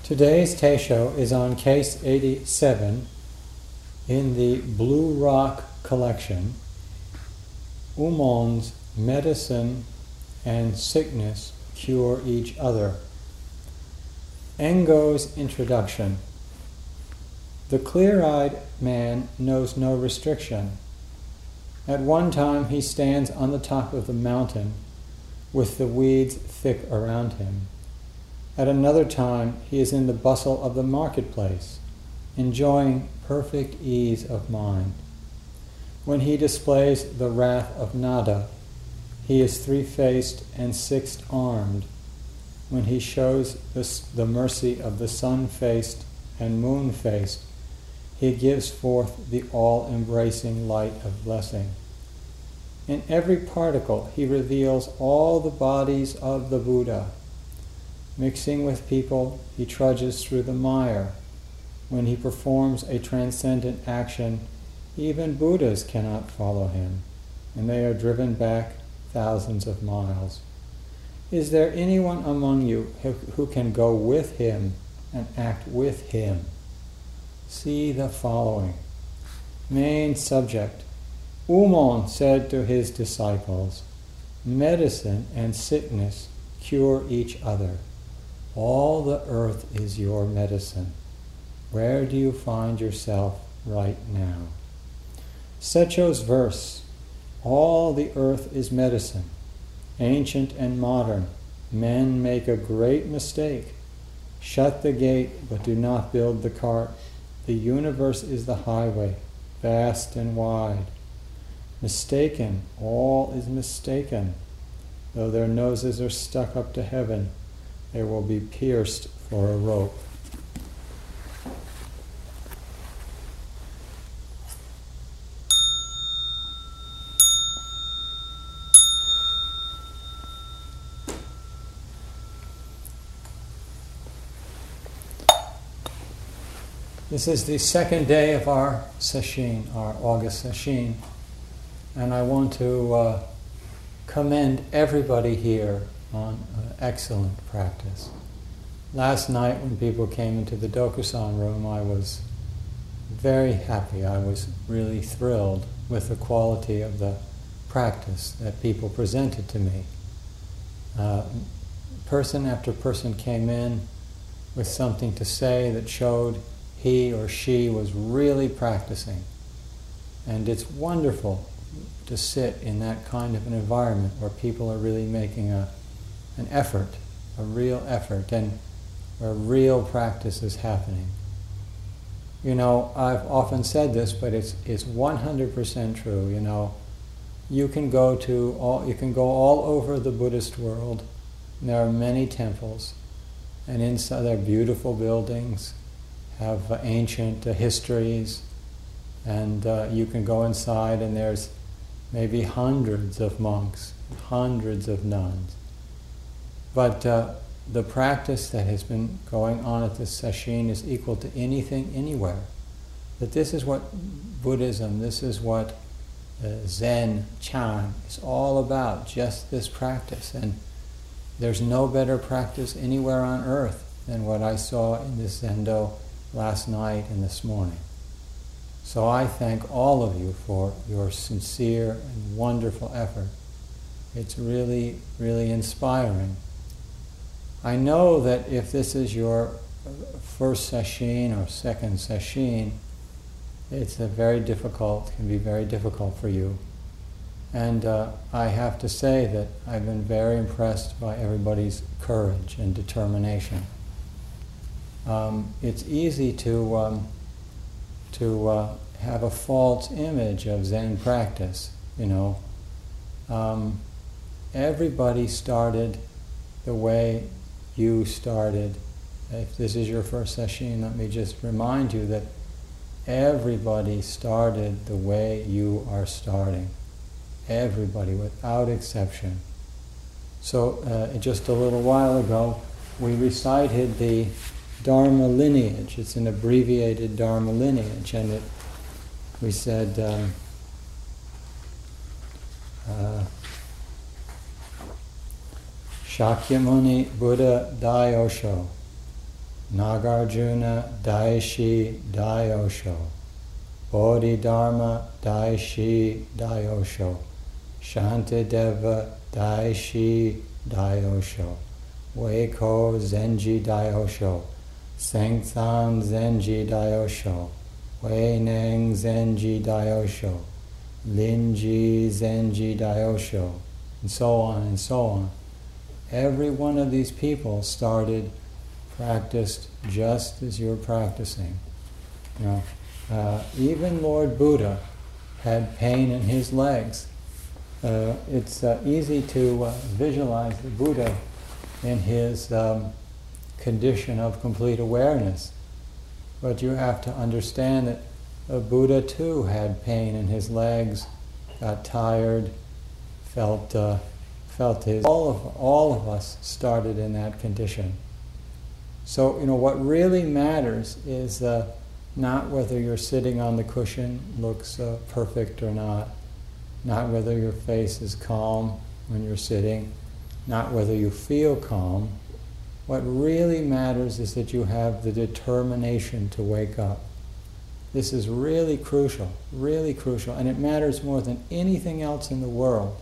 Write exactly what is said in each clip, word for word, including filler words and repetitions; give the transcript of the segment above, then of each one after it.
Today's Teisho is on case eighty-seven in the Blue Rock collection, Umon's Medicine and Sickness Cure Each Other. Engo's introduction. The clear-eyed man knows no restriction. At one time he stands on the top of the mountain with the weeds thick around him. At another time he is in the bustle of the marketplace, enjoying perfect ease of mind. When he displays the wrath of Nada, he is three-faced and six-armed. When he shows the, the mercy of the sun-faced and moon-faced, he gives forth the all-embracing light of blessing. In every particle he reveals all the bodies of the Buddha. Mixing with people, he trudges through the mire. When he performs a transcendent action, even Buddhas cannot follow him, and they are driven back thousands of miles. Is there anyone among you who, who can go with him and act with him? See the following. Main subject. Umon said to his disciples, medicine and sickness cure each other. All the earth is your medicine. Where do you find yourself right now? Secho's verse. All the earth is medicine. Ancient and modern, men make a great mistake. Shut the gate, but do not build the cart. The universe is the highway, vast and wide. Mistaken, all is mistaken. Though their noses are stuck up to heaven, they will be pierced for a rope. This is the second day of our sesshin, our August sesshin, and I want to uh, commend everybody here on uh, excellent practice. Last night when people came into the Dokusan room, I was very happy. I was really thrilled with the quality of the practice that people presented to me. Uh, person after person came in with something to say that showed he or she was really practicing. And it's wonderful to sit in that kind of an environment where people are really making a, an effort, a real effort, and where real practice is happening. You know, I've often said this, but it's it's one hundred percent true. You know, you can go to all you can go all over the Buddhist world, and there are many temples, and inside there are beautiful buildings, have uh, ancient uh, histories, and uh, you can go inside and there's maybe hundreds of monks, hundreds of nuns. But uh, the practice that has been going on at this sesshin is equal to anything, anywhere. That this is what Buddhism, this is what uh, Zen, Chan is all about, just this practice. And there's no better practice anywhere on earth than what I saw in this Zendo last night and this morning. So I thank all of you for your sincere and wonderful effort. It's really, really inspiring. I know that if this is your first sesshin or second sesshin, it's a very difficult, can be very difficult for you. And uh, I have to say that I've been very impressed by everybody's courage and determination. Um, it's easy to um, to uh, have a false image of Zen practice. You know, um, everybody started the way you started. If this is your first sesshin, let me just remind you that everybody started the way you are starting. Everybody, without exception. So, uh, just a little while ago, we recited the Dharma lineage. It's an abbreviated Dharma lineage, and it, we said, um, uh, Shakyamuni Buddha Daiosho, Nagarjuna Daishi Dayosho, Bodhidharma Daishi Dayosho, Shantideva Daishi Dayosho, Weiko Zenji Dayosho, Sengtsan Zenji Dayosho, Weineng Zenji Dayosho, Linji Zenji Dayosho, and so on and so on. Every one of these people started, practiced just as you're practicing. You know, uh, even Lord Buddha had pain in his legs. Uh, it's uh, easy to uh, visualize the Buddha in his um, condition of complete awareness. But you have to understand that uh, Buddha too had pain in his legs, got tired, felt uh, felt his. All of all of us started in that condition. So you know what really matters is uh, not whether you're sitting on the cushion looks uh, perfect or not, not whether your face is calm when you're sitting, not whether you feel calm. What really matters is that you have the determination to wake up. This is really crucial, really crucial, and it matters more than anything else in the world.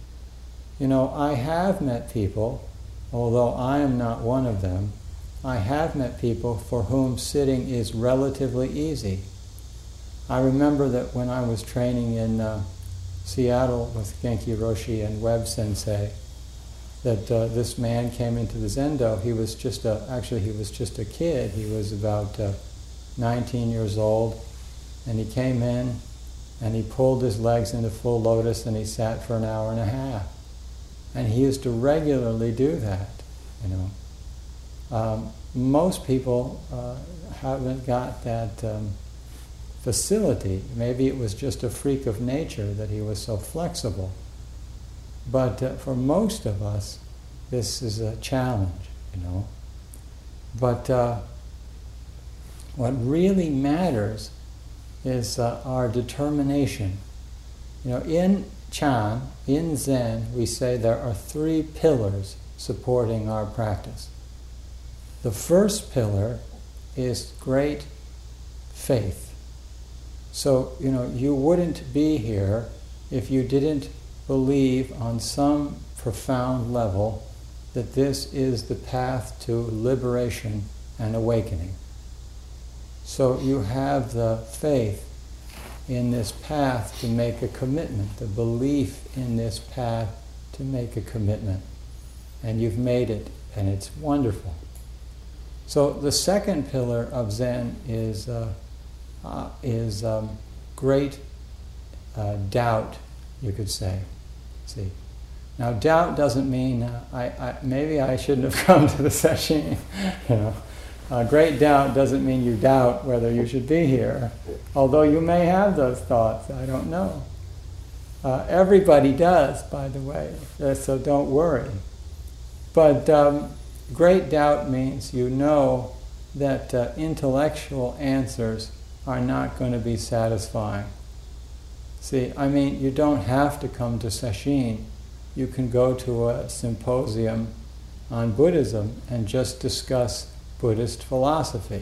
You know, I have met people, although I am not one of them, I have met people for whom sitting is relatively easy. I remember that when I was training in uh, Seattle with Genki Roshi and Webb Sensei, that uh, this man came into the Zendo. He was just a, actually he was just a kid. He was about uh, nineteen years old, and he came in and he pulled his legs into full lotus and he sat for an hour and a half. And he used to regularly do that, you know. Um, most people uh, haven't got that um, facility. Maybe it was just a freak of nature that he was so flexible. But uh, for most of us, this is a challenge, you know. But uh, what really matters is uh, our determination. You know, in Chan, in Zen, we say there are three pillars supporting our practice. The first pillar is great faith. So, you know, you wouldn't be here if you didn't believe on some profound level that this is the path to liberation and awakening. So you have the faith in this path to make a commitment, the belief in this path to make a commitment. And you've made it, and it's wonderful. So the second pillar of Zen is uh, uh, is um, great uh, doubt, you could say. See, now doubt doesn't mean uh, I, I maybe I shouldn't have come to the session. You know, uh, great doubt doesn't mean you doubt whether you should be here, although you may have those thoughts. I don't know. Uh, everybody does, by the way, uh, so don't worry. But um, great doubt means you know that uh, intellectual answers are not going to be satisfying. See, I mean, you don't have to come to Sesshin. You can go to a symposium on Buddhism and just discuss Buddhist philosophy.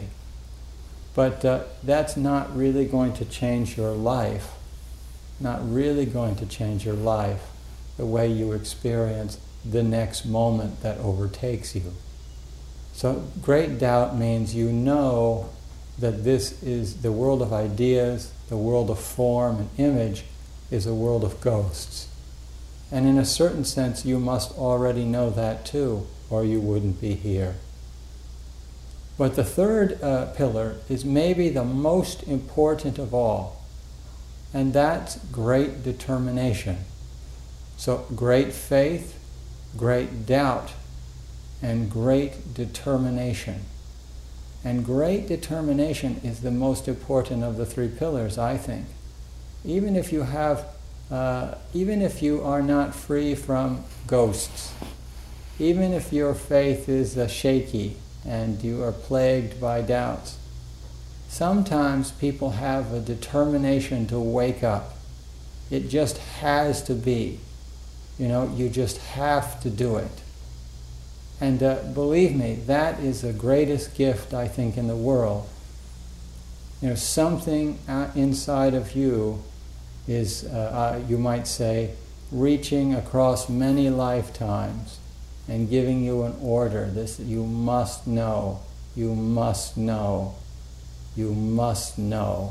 But uh, that's not really going to change your life, not really going to change your life, the way you experience the next moment that overtakes you. So great doubt means you know that this is the world of ideas, the world of form and image is a world of ghosts. And in a certain sense you must already know that too, or you wouldn't be here. But the third uh, pillar is maybe the most important of all, and that's great determination. So great faith, great doubt, and great determination. And great determination is the most important of the three pillars, I think. Even if you have, uh, even if you are not free from ghosts, even if your faith is uh, shaky and you are plagued by doubts, sometimes people have a determination to wake up. It just has to be. You know, you just have to do it. And uh, believe me, that is the greatest gift, I think, in the world. You know, something inside of you is, uh, uh, you might say, reaching across many lifetimes and giving you an order. This, you must know, you must know, you must know.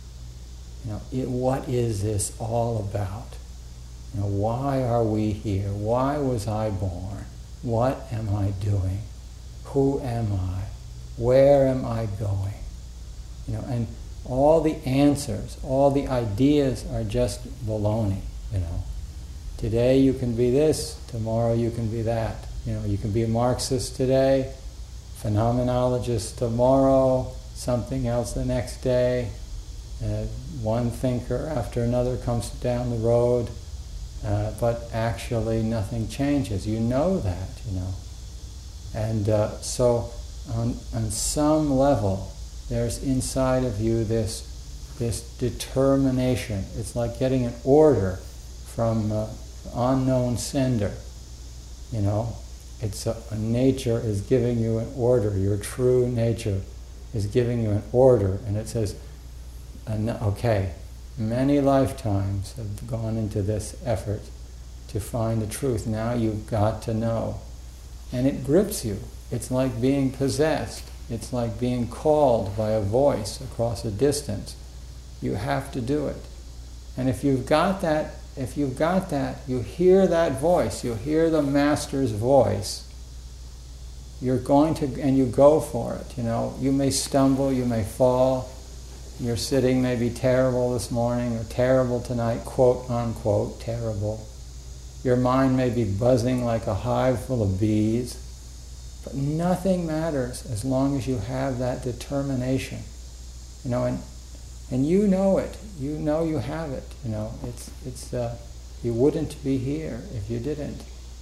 You know, it, what is this all about? You know, why are we here? Why was I born? What am I doing? Who am I? Where am I going? You know, and all the answers, all the ideas are just baloney, you know. Today you can be this, tomorrow you can be that. You know, you can be a Marxist today, phenomenologist tomorrow, something else the next day. Uh, one thinker after another comes down the road, uh, but actually nothing changes. You know that, you know. And uh, so on, on some level, there's inside of you this this determination. It's like getting an order from uh, unknown sender. You know, it's a, a nature is giving you an order. Your true nature is giving you an order, and it says, "Okay, many lifetimes have gone into this effort to find the truth. Now you've got to know," and it grips you. It's like being possessed. It's like being called by a voice across a distance. You have to do it. And if you've got that, if you've got that, you hear that voice, you hear the Master's voice, you're going to, and you go for it, you know. You may stumble, you may fall, your sitting may be terrible this morning or terrible tonight, quote unquote, terrible. Your mind may be buzzing like a hive full of bees. But nothing matters as long as you have that determination, you know, and and you know it. You know you have it. You know, it's it's. Uh, you wouldn't be here if you didn't.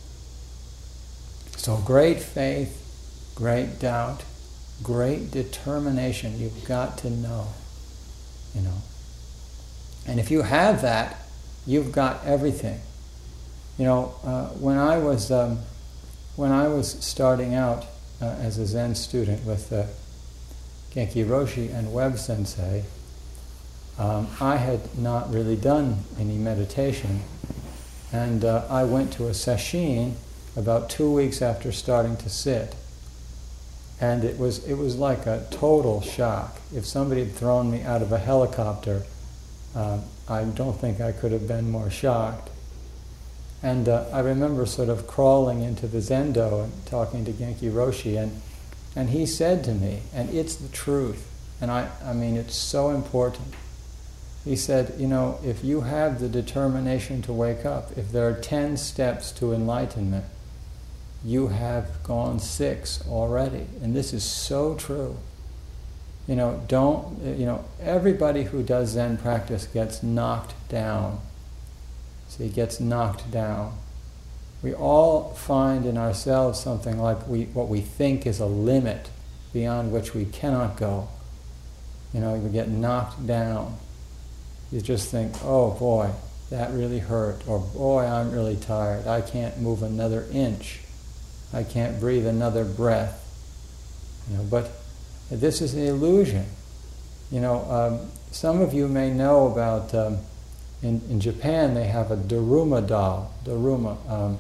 So great faith, great doubt, great determination. You've got to know, you know. And if you have that, you've got everything. You know, uh, when I was. Um, When I was starting out uh, as a Zen student with uh, Genki Roshi and Webb Sensei, um, I had not really done any meditation, and uh, I went to a sesshin about two weeks after starting to sit, and it was it was like a total shock. If somebody had thrown me out of a helicopter, uh, I don't think I could have been more shocked. And uh, I remember sort of crawling into the Zendo and talking to Genki Roshi, and and he said to me, and it's the truth, and I, I mean, it's so important. He said, you know, if you have the determination to wake up, if there are ten steps to enlightenment, you have gone six already. And this is so true. You know, don't, you know, everybody who does Zen practice gets knocked down. See, gets knocked down. We all find in ourselves something like we what we think is a limit beyond which we cannot go. You know, we get knocked down. You just think, oh boy, that really hurt, or boy, I'm really tired. I can't move another inch. I can't breathe another breath. You know, but this is an illusion. You know, um, some of you may know about. Um, In, in Japan, they have a Daruma doll, Daruma, um,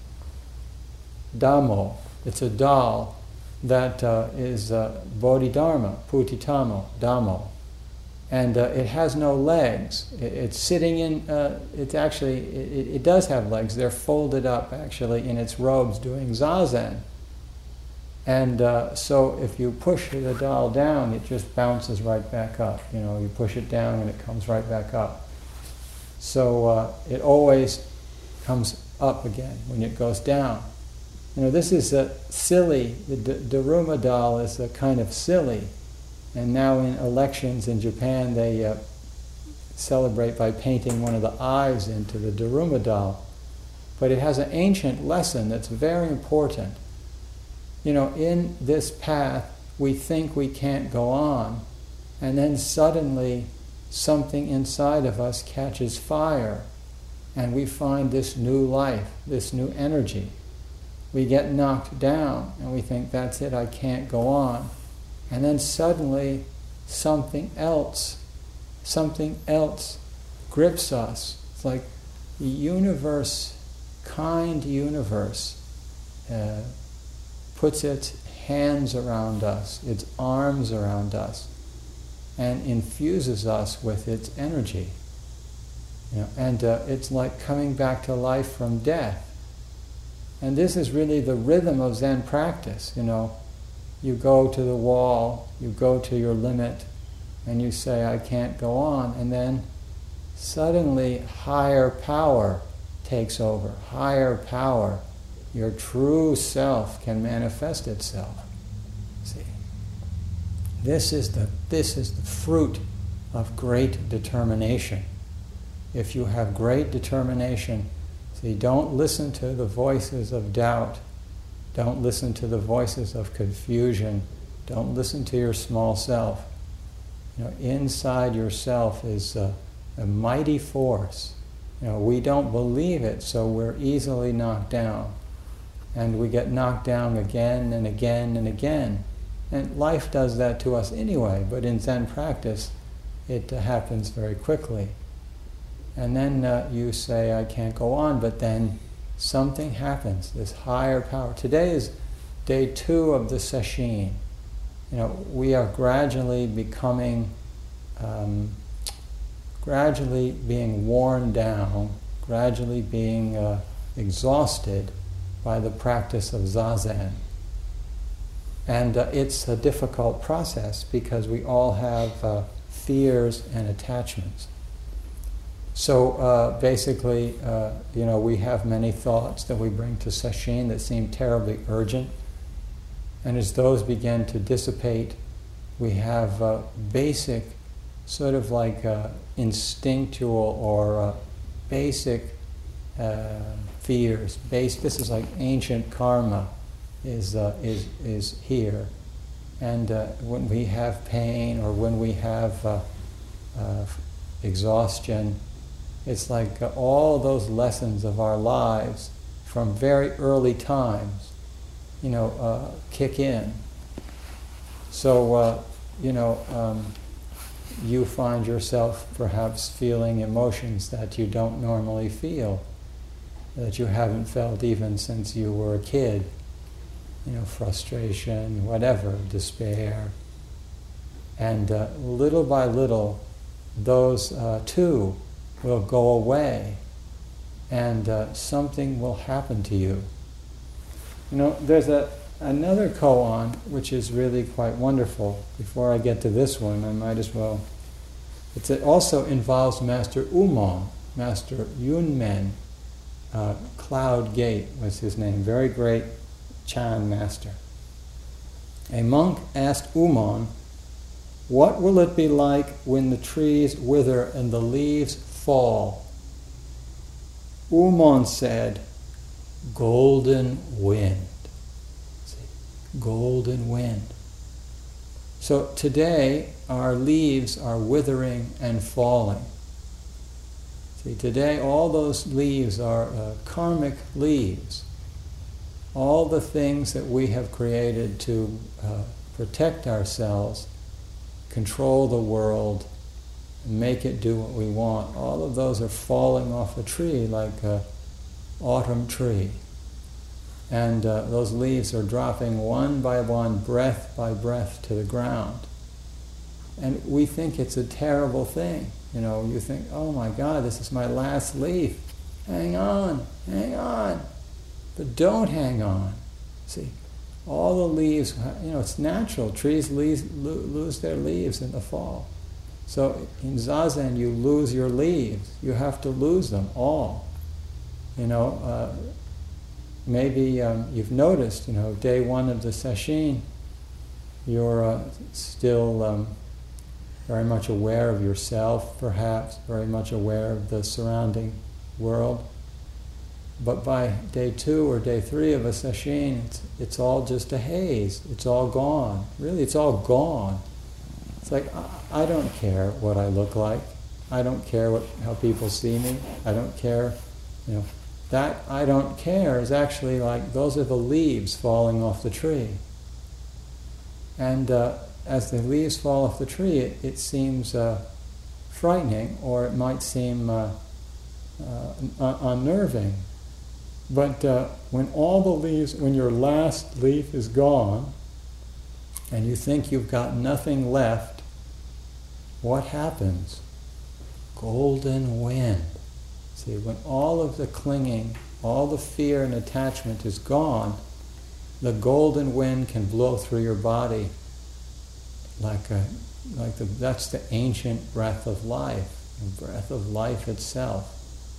Damo. It's a doll that uh, is uh, Bodhidharma, Putitamo, Damo. And uh, it has no legs. It, it's sitting in, uh, it's actually, it, it does have legs. They're folded up, actually, in its robes doing zazen. And uh, so if you push the doll down, it just bounces right back up. You know, you push it down and it comes right back up. So uh, it always comes up again when it goes down. You know, this is a silly, the D- Daruma doll is a kind of silly. And now in elections in Japan, they uh, celebrate by painting one of the eyes into the Daruma doll. But it has an ancient lesson that's very important. You know, in this path, we think we can't go on, and then suddenly something inside of us catches fire, and we find this new life, this new energy. we get knocked down and we think, that's it, I can't go on. And then suddenly something else, something else grips us. It's like the universe, kind universe, uh, puts its hands around us, its arms around us, and infuses us with its energy. You know, and uh, it's like coming back to life from death. And this is really the rhythm of Zen practice. You know, you go to the wall, you go to your limit, and you say, I can't go on, and then suddenly higher power takes over. Higher power, your true self can manifest itself. See, this is the this is the fruit of great determination. If you have great determination, see, don't listen to the voices of doubt. Don't listen to the voices of confusion. Don't listen to your small self. You know, inside yourself is a, a mighty force. You know, we don't believe it, so we're easily knocked down. And we get knocked down again and again and again. And life does that to us anyway, but in Zen practice, it uh, happens very quickly. And then uh, you say, I can't go on, but then something happens, this higher power. Today is day two of the sesshin. You know, we are gradually becoming, um, gradually being worn down, gradually being uh, exhausted by the practice of Zazen. And uh, it's a difficult process because we all have uh, fears and attachments. So uh, basically, uh, you know, we have many thoughts that we bring to sesshin that seem terribly urgent. And as those begin to dissipate, we have uh, basic, sort of like uh, instinctual or uh, basic uh, fears. Base, this is like ancient karma is, uh, is, is here. And uh, when we have pain or when we have uh, uh, exhaustion, it's like uh, all those lessons of our lives from very early times, you know, uh, kick in. So, uh, you know, um, you find yourself perhaps feeling emotions that you don't normally feel, that you haven't felt even since you were a kid. You know, frustration, whatever, despair. And uh, little by little, those uh, too will go away, and uh, something will happen to you. You know, there's a another koan which is really quite wonderful. Before I get to this one, I might as well. It's, it also involves Master Umon, Master Yunmen. Uh, Cloud Gate was his name, very great Chan master. A monk asked Umon, what will it be like when the trees wither and the leaves fall? Umon said, golden wind. See, golden wind. So today our leaves are withering and falling. See, today all those leaves are uh, karmic leaves. All the things that we have created to uh, protect ourselves, control the world, make it do what we want, all of those are falling off a tree like an autumn tree. And uh, those leaves are dropping one by one, breath by breath to the ground. And we think it's a terrible thing. You know, you think, oh my God, this is my last leaf. Hang on, hang on. But don't hang on. See, all the leaves, you know, it's natural. Trees leaves, lo- lose their leaves in the fall. So in Zazen, you lose your leaves. You have to lose them all. You know, uh, maybe um, you've noticed, you know, day one of the sesshin, you're uh, still um, very much aware of yourself, perhaps, very much aware of the surrounding world. But by day two or day three of a sesshin, it's, it's all just a haze. It's all gone. Really, it's all gone. It's like, I, I don't care what I look like. I don't care what how people see me. I don't care, you know, that I don't care is actually like those are the leaves falling off the tree. And uh, as the leaves fall off the tree, it, it seems uh, frightening, or it might seem uh, uh, un- unnerving. But uh, when all the leaves, when your last leaf is gone, and you think you've got nothing left, what happens? Golden wind. See, when all of the clinging, all the fear and attachment is gone, the golden wind can blow through your body like a, like the, that's the ancient breath of life, the breath of life itself.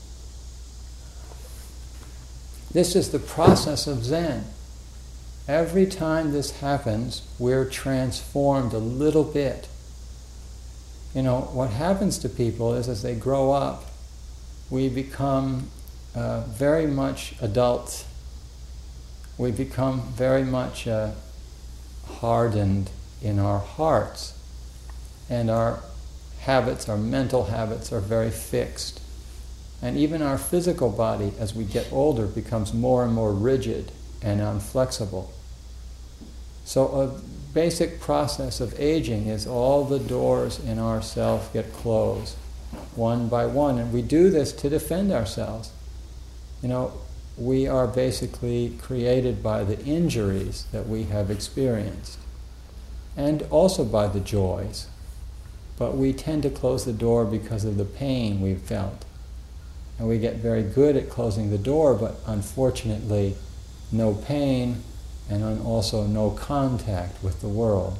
This is the process of Zen. Every time this happens, we're transformed a little bit. You know, what happens to people is as they grow up, we become uh, very much adults. We become very much uh, hardened in our hearts. And our habits, our mental habits, are very fixed. And even our physical body, as we get older, becomes more and more rigid and inflexible. So a basic process of aging is all the doors in ourself get closed, one by one. And we do this to defend ourselves. You know, we are basically created by the injuries that we have experienced, and also by the joys. But we tend to close the door because of the pain we've felt. And we get very good at closing the door, but unfortunately, no pain, and also no contact with the world.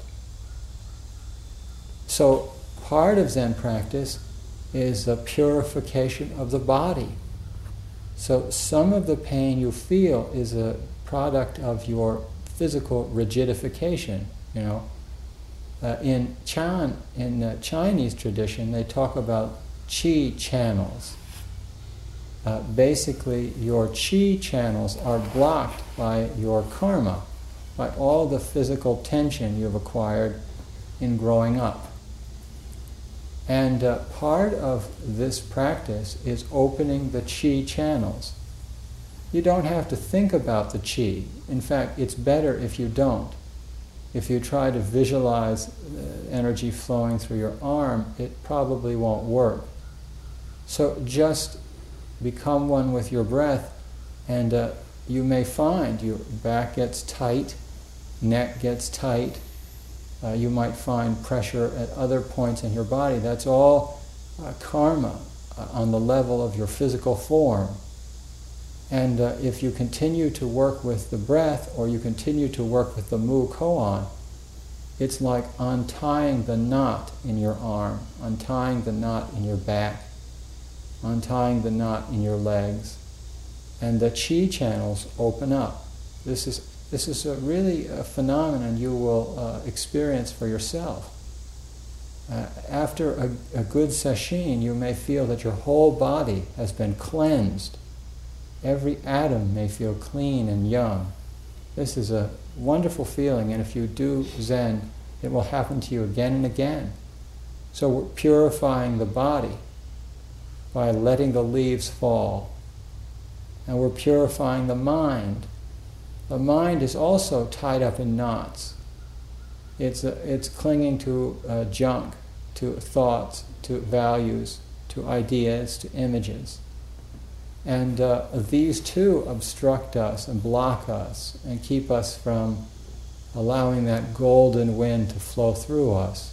So part of Zen practice is the purification of the body. So some of the pain you feel is a product of your physical rigidification. You know, uh, in Chan, in the Chinese tradition, they talk about qi channels. Uh, basically, your qi channels are blocked by your karma, by all the physical tension you've acquired in growing up. And uh, part of this practice is opening the qi channels. You don't have to think about the qi. In fact, it's better if you don't. If you try to visualize uh, energy flowing through your arm, it probably won't work. So just become one with your breath, and uh, you may find your back gets tight, neck gets tight. Uh, you might find pressure at other points in your body. That's all uh, karma uh, on the level of your physical form. And uh, if you continue to work with the breath, or you continue to work with the Mu Koan, it's like untying the knot in your arm, untying the knot in your back, untying the knot in your legs, and the qi channels open up. This is this is a really a phenomenon you will uh, experience for yourself. Uh, after a, a good sesshin, you may feel that your whole body has been cleansed. Every atom may feel clean and young. This is a wonderful feeling, and if you do Zen, it will happen to you again and again. So we're purifying the body by letting the leaves fall. And we're purifying the mind. The mind is also tied up in knots. It's, a, it's clinging to uh, junk, to thoughts, to values, to ideas, to images. And uh, these too obstruct us and block us and keep us from allowing that golden wind to flow through us.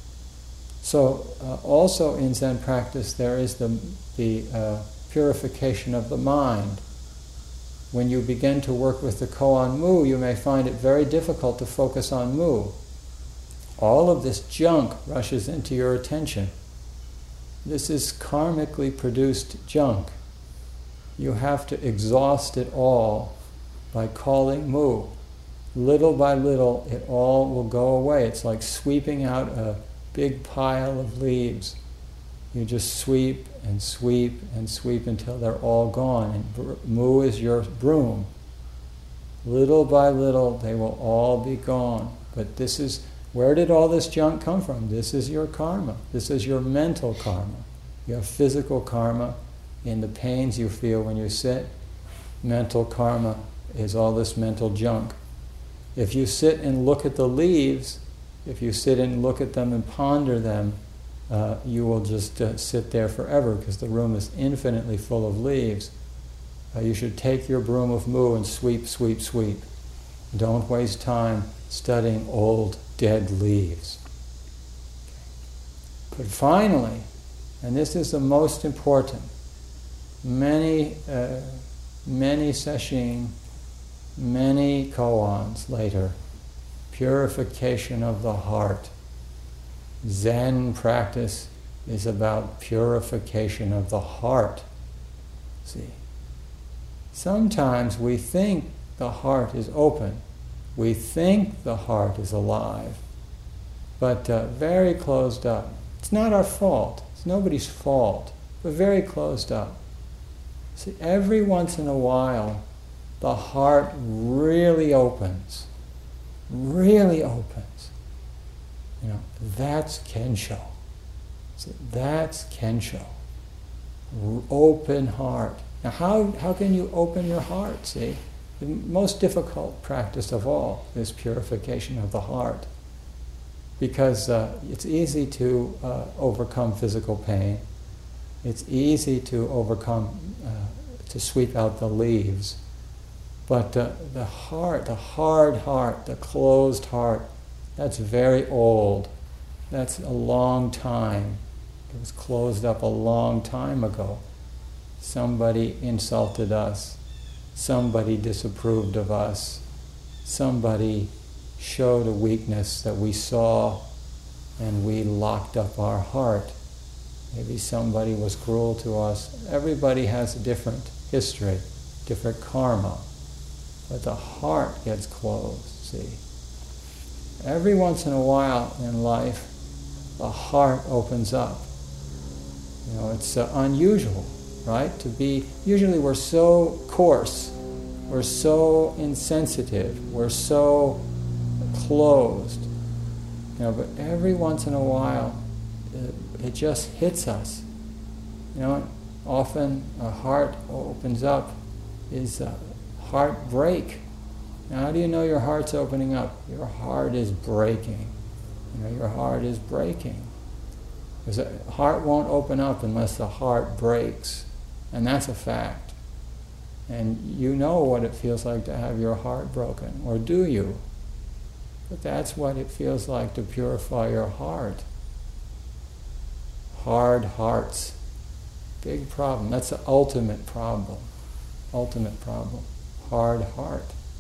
So uh, also in Zen practice there is the, the uh, purification of the mind. When you begin to work with the Koan Mu, you may find it very difficult to focus on Mu. All of this junk rushes into your attention. This is karmically produced junk. You have to exhaust it all by calling Mu. Little by little, it all will go away. It's like sweeping out a big pile of leaves. You just sweep and sweep and sweep until they're all gone. And br- Mu is your broom. Little by little, they will all be gone. But this is, where did all this junk come from? This is your karma. This is your mental karma. You have physical karma in the pains you feel when you sit. mental karma is all this mental junk. If you sit and look at the leaves, if you sit and look at them and ponder them, uh, you will just uh, sit there forever because the room is infinitely full of leaves. Uh, you should take your broom of moo and sweep, sweep, sweep. Don't waste time studying old, dead leaves. But finally, and this is the most important, many, uh, many sesshin, many koans later, purification of the heart. Zen practice is about purification of the heart. See, sometimes we think the heart is open. We think the heart is alive, but uh, very closed up. It's not our fault. It's nobody's fault. We're very closed up. See, every once in a while, the heart really opens. Really opens. You know, that's Kensho. See, that's Kensho. R- open heart. Now, how, how can you open your heart? See, the most difficult practice of all is purification of the heart. Because uh, it's easy to uh, overcome physical pain. It's easy to overcome, uh, to sweep out the leaves. But uh, the heart, the hard heart, the closed heart, that's very old. That's a long time. It was closed up a long time ago. Somebody insulted us. Somebody disapproved of us. Somebody showed a weakness that we saw, and we locked up our heart. Maybe somebody was cruel to us. Everybody has a different history, different karma. But the heart gets closed, see. Every once in a while in life, the heart opens up. You know, it's uh, unusual, right? To be, usually we're so coarse, we're so insensitive, we're so closed. You know, but every once in a while, it, it just hits us. You know, often a heart opens up is a heartbreak. Now, how do you know your heart's opening up? Your heart is breaking. You know, your heart is breaking. Because the heart won't open up unless the heart breaks. And that's a fact. And you know what it feels like to have your heart broken, or do you? But that's what it feels like to purify your heart. Hard hearts. Big problem. That's the ultimate problem. Ultimate problem. Hard heart.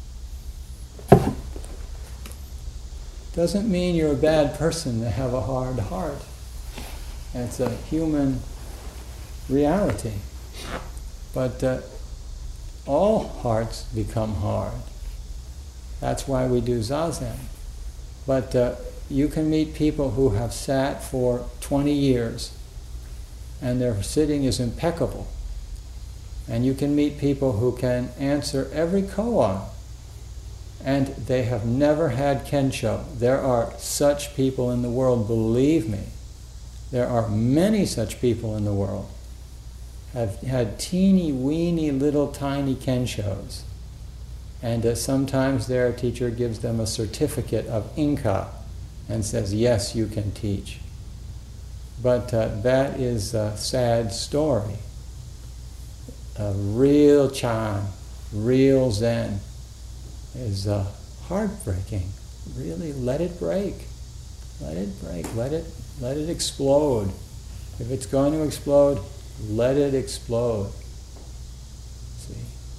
Doesn't mean you're a bad person to have a hard heart. It's a human reality. But uh, all hearts become hard. That's why we do Zazen. But uh, you can meet people who have sat for twenty years and their sitting is impeccable. And you can meet people who can answer every koan and they have never had Kensho. There are such people in the world, believe me. There are many such people in the world. Have had teeny weeny little tiny Kenshos. And uh, sometimes their teacher gives them a certificate of Inka and says, yes, you can teach. But uh, that is a sad story. A real Chan, real Zen is uh, heartbreaking. Really, let it break. Let it break. Let it, let it explode. If it's going to explode, let it explode. See?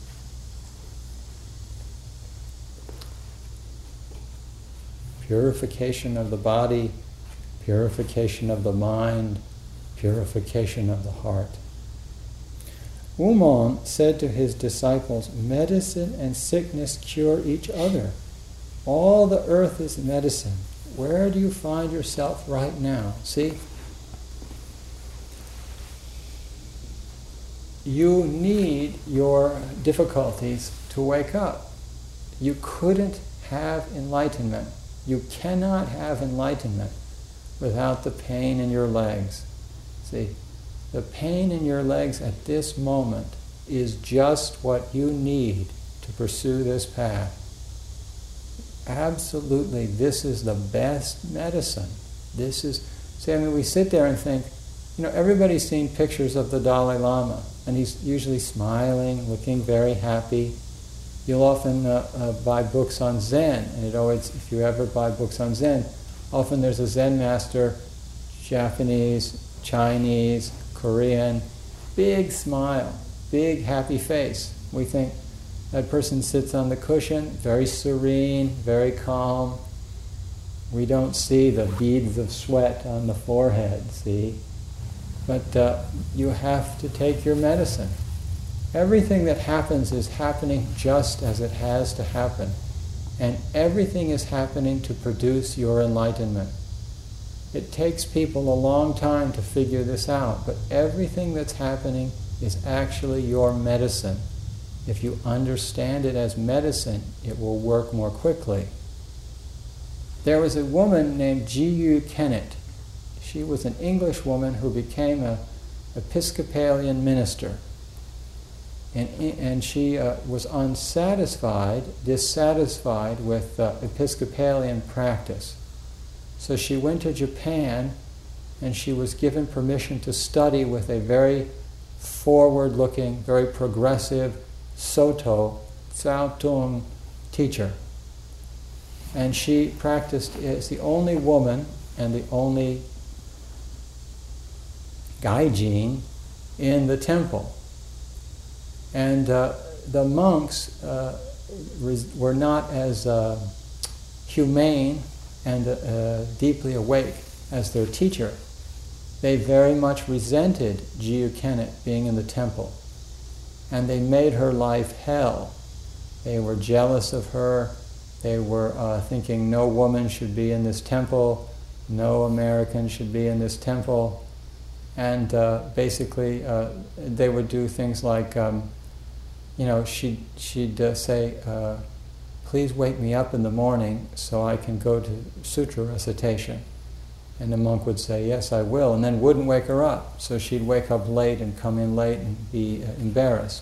Purification of the body, purification of the mind, purification of the heart. Umon said to his disciples, medicine and sickness cure each other. All the earth is medicine. Where do you find yourself right now? See? You need your difficulties to wake up. You couldn't have enlightenment. You cannot have enlightenment without the pain in your legs. See? The pain in your legs at this moment is just what you need to pursue this path. Absolutely, this is the best medicine. This is, see, I mean, we sit there and think, you know, everybody's seen pictures of the Dalai Lama, and he's usually smiling, looking very happy. You'll often uh, uh, buy books on Zen, and it always, if you ever buy books on Zen, often there's a Zen master, Japanese, Chinese, Korean, big smile, big happy face. We think that person sits on the cushion, very serene, very calm. We don't see the beads of sweat on the forehead, see? But uh, you have to take your medicine. Everything that happens is happening just as it has to happen. And everything is happening to produce your enlightenment. It takes people a long time to figure this out, but everything that's happening is actually your medicine. If you understand it as medicine, it will work more quickly. There was a woman named G U Kennett. She was an English woman who became an Episcopalian minister. And, and she uh, was unsatisfied, dissatisfied with uh, Episcopalian practice. So she went to Japan, and she was given permission to study with a very forward-looking, very progressive Soto, Cao Tung teacher. And she practiced as the only woman and the only gaijin in the temple. And uh, the monks uh, res- were not as uh, humane and uh, deeply awake as their teacher. They very much resented G U Kennett being in the temple. And they made her life hell. They were jealous of her. They were uh, thinking no woman should be in this temple, no American should be in this temple. And uh, basically uh, they would do things like, um, you know, she'd, she'd uh, say, uh, please wake me up in the morning so I can go to sutra recitation. And the monk would say, yes, I will, and then wouldn't wake her up. So she'd wake up late and come in late and be uh, embarrassed.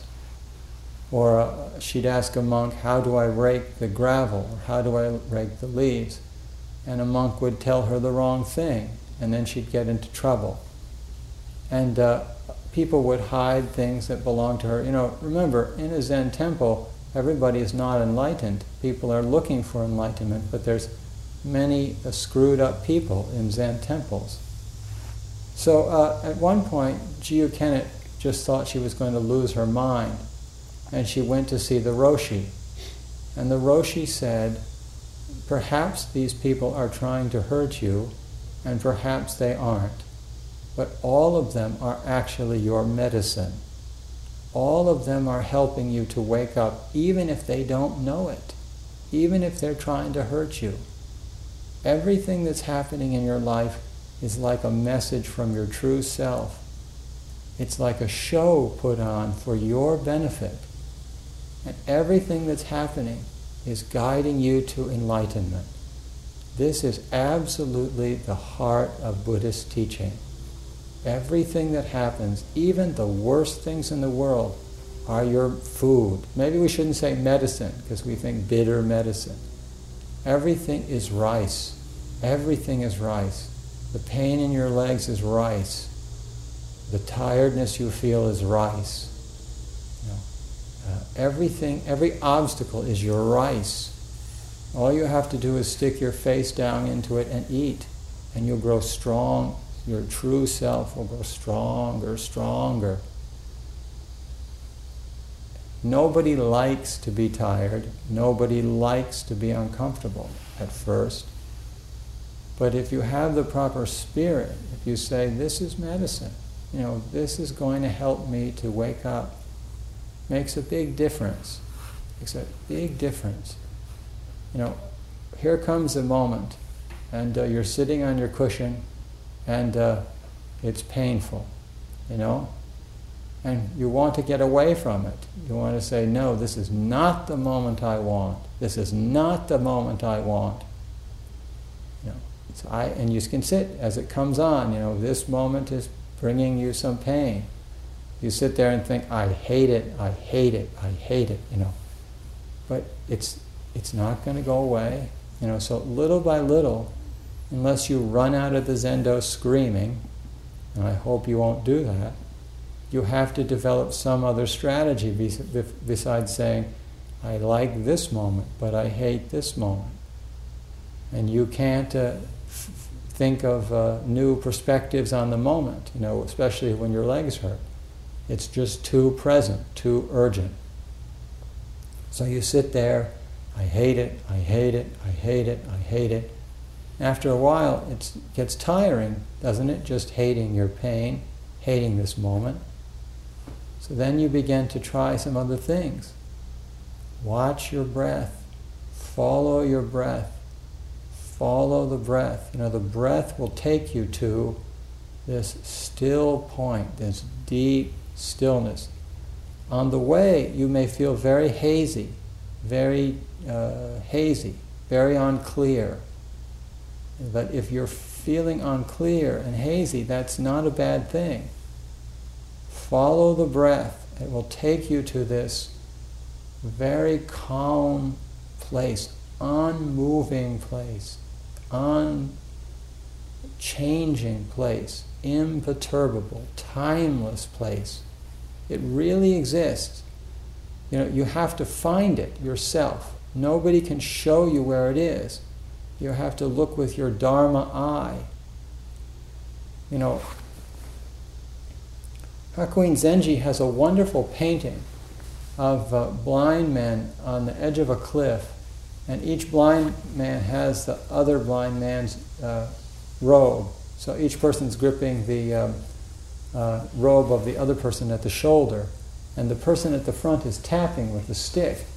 Or uh, she'd ask a monk, how do I rake the gravel? Or how do I rake the leaves? And a monk would tell her the wrong thing, and then she'd get into trouble. And uh, people would hide things that belonged to her. You know, remember, in a Zen temple, everybody is not enlightened. People are looking for enlightenment, but there's many uh, screwed up people in Zen temples. So uh, at one point, G U Kennett just thought she was going to lose her mind, and she went to see the Roshi. And the Roshi said, perhaps these people are trying to hurt you, and perhaps they aren't. But all of them are actually your medicine. All of them are helping you to wake up, even if they don't know it, even if they're trying to hurt you. Everything that's happening in your life is like a message from your true self. It's like a show put on for your benefit. And everything that's happening is guiding you to enlightenment. This is absolutely the heart of Buddhist teaching. Everything that happens, even the worst things in the world, are your food. Maybe we shouldn't say medicine, because we think bitter medicine. Everything is rice. Everything is rice. The pain in your legs is rice. The tiredness you feel is rice. You know, uh, everything, every obstacle is your rice. All you have to do is stick your face down into it and eat, and you'll grow strong. Your true self will grow stronger, stronger. Nobody likes to be tired. Nobody likes to be uncomfortable at first. But if you have the proper spirit, if you say, this is medicine, you know, this is going to help me to wake up, makes a big difference. Makes a big difference. You know, here comes a moment, and uh, you're sitting on your cushion, and uh, it's painful, you know? And you want to get away from it. You want to say, no, this is not the moment I want. This is not the moment I want. You know, so I, and you can sit as it comes on, you know, this moment is bringing you some pain. You sit there and think, I hate it, I hate it, I hate it, you know. But it's it's not going to go away. You know, so little by little, unless you run out of the zendo screaming, and I hope you won't do that, you have to develop some other strategy besides saying, I like this moment, but I hate this moment. And you can't uh, f- think of uh, new perspectives on the moment, you know, especially when your legs hurt. It's just too present, too urgent. So you sit there, I hate it, I hate it, I hate it, I hate it. After a while, it gets tiring, doesn't it? Just hating your pain, hating this moment. So then you begin to try some other things. Watch your breath. Follow your breath. Follow the breath. You know, the breath will take you to this still point, this deep stillness. On the way, you may feel very hazy, very uh, hazy, very unclear. But if you're feeling unclear and hazy, that's not a bad thing. Follow the breath. It will take you to this very calm place, unmoving place, unchanging place, imperturbable, timeless place. It really exists. You know, you have to find it yourself. Nobody can show you where it is. You have to look with your Dharma eye. You know, Hakuin Zenji has a wonderful painting of uh, blind men on the edge of a cliff, and each blind man has the other blind man's uh, robe. So each person's gripping the um, uh, robe of the other person at the shoulder, and the person at the front is tapping with the stick.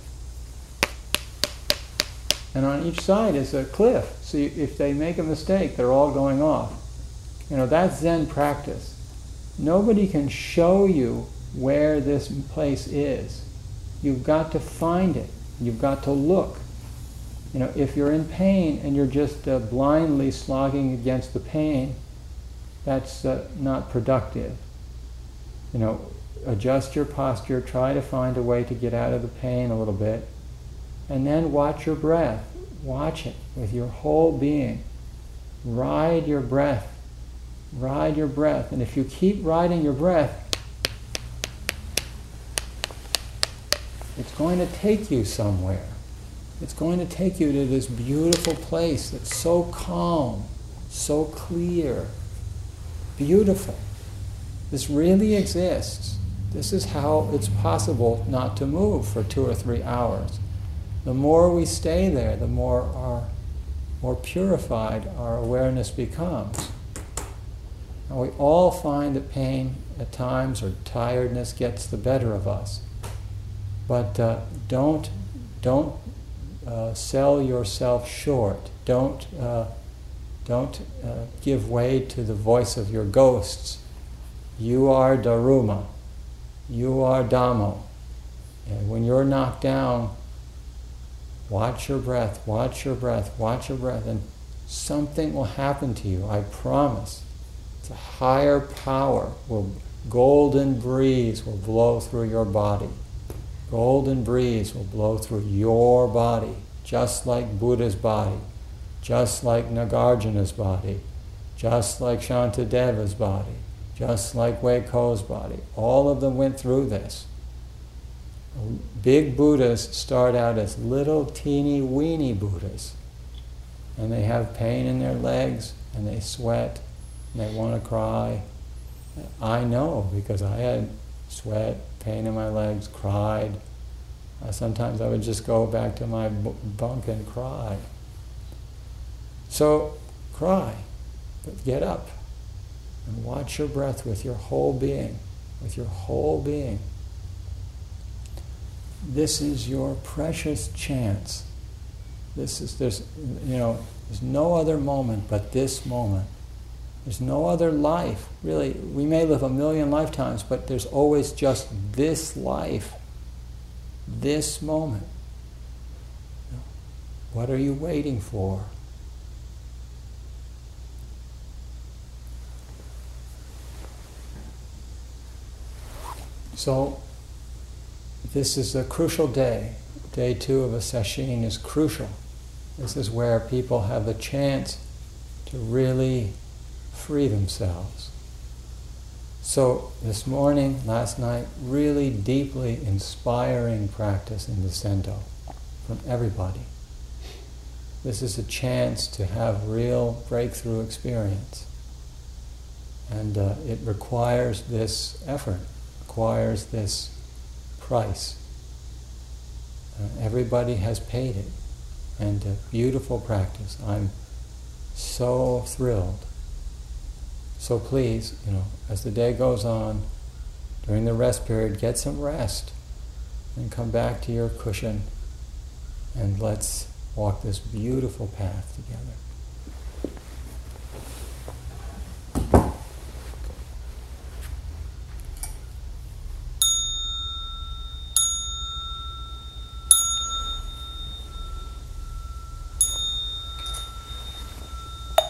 And on each side is a cliff. So you, if they make a mistake, they're all going off. You know, that's Zen practice. Nobody can show you where this place is. You've got to find it. You've got to look. You know, if you're in pain and you're just uh, blindly slogging against the pain, that's uh, not productive. You know, adjust your posture, try to find a way to get out of the pain a little bit, and then watch your breath. Watch it with your whole being. Ride your breath. Ride your breath. And if you keep riding your breath, it's going to take you somewhere. It's going to take you to this beautiful place that's so calm, so clear, beautiful. This really exists. This is how it's possible not to move for two or three hours. The more we stay there, the more our, more purified our awareness becomes. And we all find that pain at times or tiredness gets the better of us. But uh, don't don't uh, sell yourself short. Don't uh, don't uh, give way to the voice of your ghosts. You are Daruma. You are Dhammo. And when you're knocked down, watch your breath, watch your breath, watch your breath, and something will happen to you, I promise. It's a higher power, will golden breeze will blow through your body. Golden breeze will blow through your body, just like Buddha's body, just like Nagarjuna's body, just like Shantadeva's body, just like Wei Ko's body. All of them went through this. Big Buddhas start out as little teeny weeny Buddhas, and they have pain in their legs, and they sweat, and they want to cry. I know, because I had sweat, pain in my legs, cried. Uh, sometimes I would just go back to my b- bunk and cry. So, cry, but get up and watch your breath with your whole being, with your whole being. This is your precious chance. This is, there's, you know, there's no other moment but this moment. There's no other life. Really, we may live a million lifetimes, but there's always just this life, this moment. What are you waiting for? So this is a crucial day. Day two of a sesshin is crucial. This is where people have the chance to really free themselves. So this morning, last night, really deeply inspiring practice in the Sendo from everybody. This is a chance to have real breakthrough experience. And uh, it requires this effort, requires this price. Uh, everybody has paid it. And a beautiful practice. I'm so thrilled. So please, you know, as the day goes on, during the rest period, get some rest and come back to your cushion and let's walk this beautiful path together.